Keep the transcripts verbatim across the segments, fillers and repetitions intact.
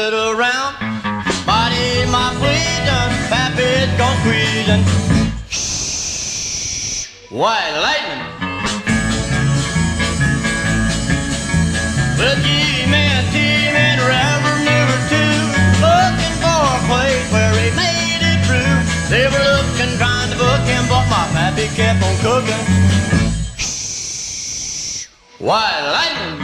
sit around. Body my pleasing, Pappy's gone squeezing. Shh, white lightning. With G-Man, T-Man, Reverend number two, looking for a place where he made it through. They were looking, trying to book him, but my pappy kept on cooking. Shh, white lightning.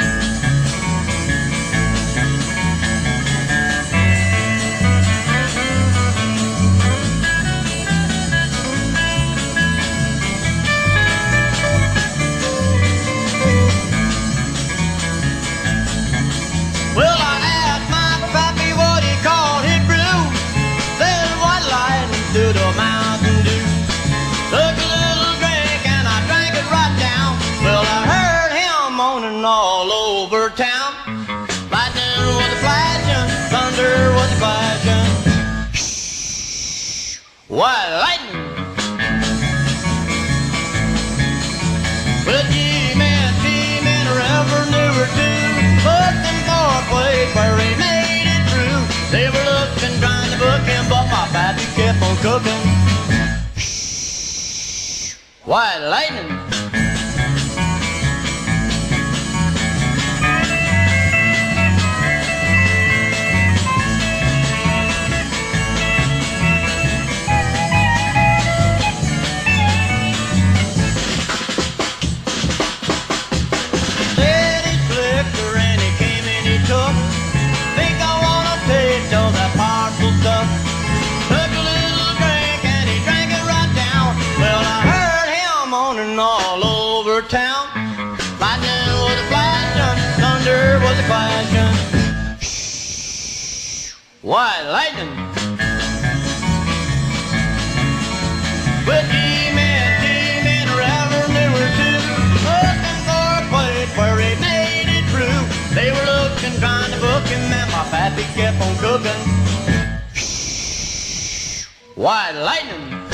Well, I asked my pappy what he called his brew. Said white lightning to the Mountain Dew. Took a little drink and I drank it right down. Well, I heard him moaning all over town. Lightning was a flashing, thunder was a clashing. Shh, white lightning. Well, G-Man, T-Man, Reverend number two, looking for a place where he made it through. They were looking, trying to book him, but my pappy kept on cooking. Shh, white lightning. Said he's slicker and he came and he took. Think I wanna taste all that powerful stuff. Took a little drink and he drank it right down. Well, I heard him moaning all over town. Lightning was a flashing, thunder was a clashing. Shh, white lightning. With G-Man, T-Man, Reverend number two, looking for a place where he made it through. They were looking, trying to book him, and my pappy kept on cooking. Shh, white lightning.